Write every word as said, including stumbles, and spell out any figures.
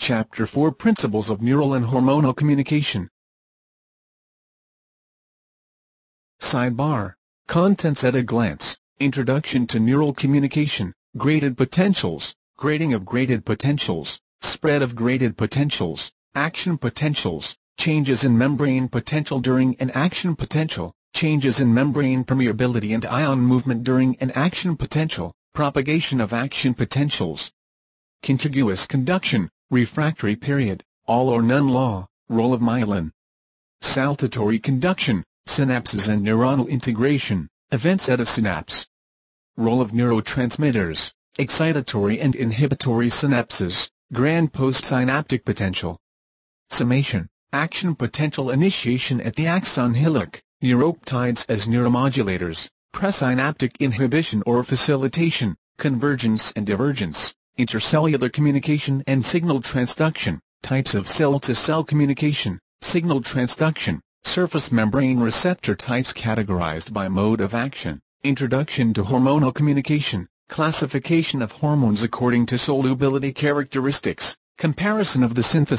Chapter four Principles of Neural and Hormonal Communication. Sidebar. Contents at a glance. Introduction to Neural Communication. Graded potentials. Grading of graded potentials. Spread of graded potentials. Action potentials. Changes in membrane potential during an action potential. Changes in membrane permeability and ion movement during an action potential. Propagation of action potentials. Contiguous conduction. Refractory period. All or none law. Role of myelin. Saltatory conduction. Synapses and neuronal integration. Events at a synapse. Role of neurotransmitters. Excitatory and inhibitory synapses. Grand postsynaptic potential. Summation. Action potential initiation at the axon hillock. Neuropeptides as neuromodulators. Presynaptic inhibition or facilitation. Convergence and divergence. Intercellular communication and signal transduction. Types of cell-to-cell communication. Signal transduction. Surface membrane receptor types categorized by mode of action. Introduction to hormonal communication. Classification of hormones according to solubility characteristics. Comparison of the synthesis